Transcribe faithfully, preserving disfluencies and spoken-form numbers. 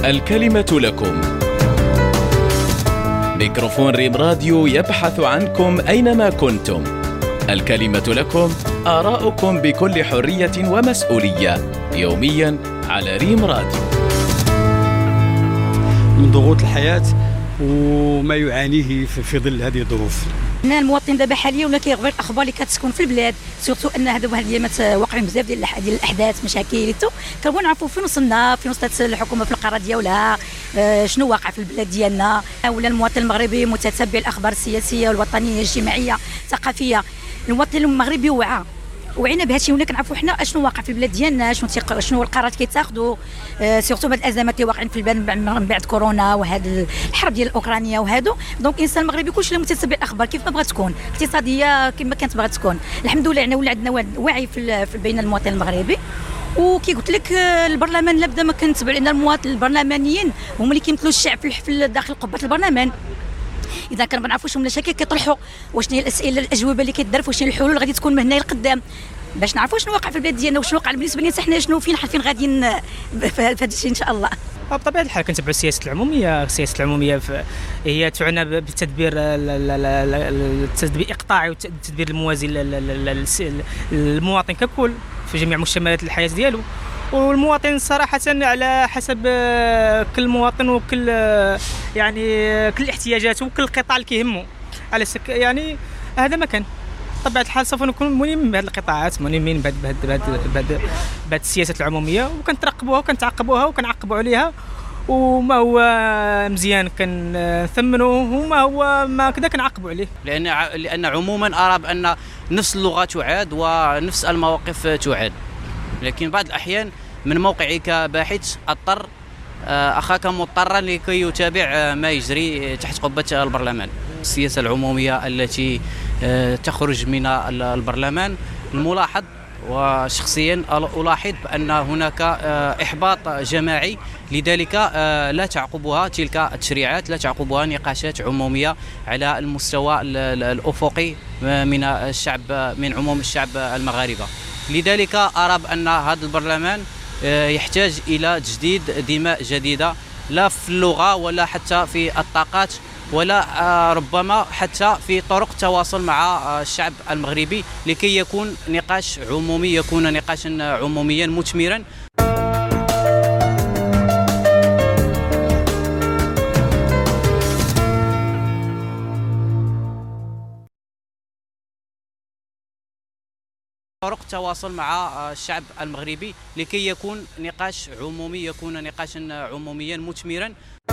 الكلمة لكم. ميكروفون ريم راديو يبحث عنكم أينما كنتم. الكلمة لكم، آراؤكم بكل حرية ومسؤولية، يوميا على ريم راديو. من ضغوط الحياة وما يعانيه في ظل هذه الظروف. انا المواطن دابا حاليا ولا كيغبر الاخبار اللي كتسكن في البلاد، سورتو ان هذا هاد الايامات واقعين بزاف ديال ديال الاحداث مشاكل تو كنبغيو نعرفوا فين وصلنا، فين وصلت الحكومه في القرار ديالها، آه شنو واقع في البلاد ديالنا، ولا المواطن المغربي متتبع الاخبار السياسيه والوطنيه الاجتماعيه الثقافيه. المواطن المغربي وعى وعينا بهذا الشيء، ولا كنعرفوا حنا اشنو واقع في البلاد ديالنا، شنو تيق... شنو القرارات كيتاخذوا، آه سورتو بهاد الازمات اللي واقعين في البلاد من بعد كورونا وهاد الحرب ديال اوكرانيا وهادو. دونك الانسان المغربي كلشي متتبع الاخبار كيف ما بغات تكون، اقتصاديه كما كانت بغات تكون. الحمد لله عندنا ولا عندنا وعي في, في بين المواطن المغربي. وكي قلت لك البرلمان لابد ما كنتبع، لان المواطن البرلمانيين هما اللي كيمثلوا الشعب في داخل قبه البرلمان. اذا كان ما نعرفوش شنو المشاكل كيطرحوا، واش هي الاسئله الاجوبه اللي كيدار، واش هي الحلول غادي تكون من هنا لقدام، باش نعرفوا شنو واقع في البلاد ديالنا وشنو وقع بالنسبه لنا حنا، شنو فين فين غاديين في هذا الشيء ان شاء الله. بطبيعه الحال كنتبعوا السياسه العموميه. السياسه العموميه هي تعنى بالتدبير التدبير الاقطاعي والتدبير الموازي للمواطن ككل في جميع مشتملات الحياه ديالو. والمواطن صراحه على حسب كل مواطن وكل يعني كل احتياجاته وكل قطاع اللي كيهمه على سك يعني هذا ما كان. بطبيعه الحال سوف نكون ملمين بهذه القطاعات، ملمين بهذه بهذه بهذه بهذه السياسات العموميه، وكنترقبوها وكنتعاقبوها وكنعقبوا عليها، وما هو مزيان كنثمنوه وما هو ما كذا كنعاقبوا عليه. لان لان عموما ارى بان نفس اللغه تعاد ونفس المواقف تعاد، لكن بعض الاحيان من موقعي كباحث اضطر اخاك مضطرا لكي يتابع ما يجري تحت قبه البرلمان. السياسه العموميه التي تخرج من البرلمان، الملاحظ وشخصيا ألاحظ بأن هناك إحباط جماعي، لذلك لا تعقبها تلك التشريعات، لا تعقبها نقاشات عمومية على المستوى الأفقي من الشعب، من عموم الشعب المغاربة. لذلك أرى بأن هذا البرلمان يحتاج إلى تجديد دماء جديدة، لا في اللغة ولا حتى في الطاقات ولا ربما حتى في طرق التواصل مع الشعب المغربي، لكي يكون نقاش عمومي، يكون نقاشا عموميا مثمرا. طرق التواصل مع الشعب المغربي لكي يكون نقاش عمومي، يكون نقاشا عموميا مثمرا.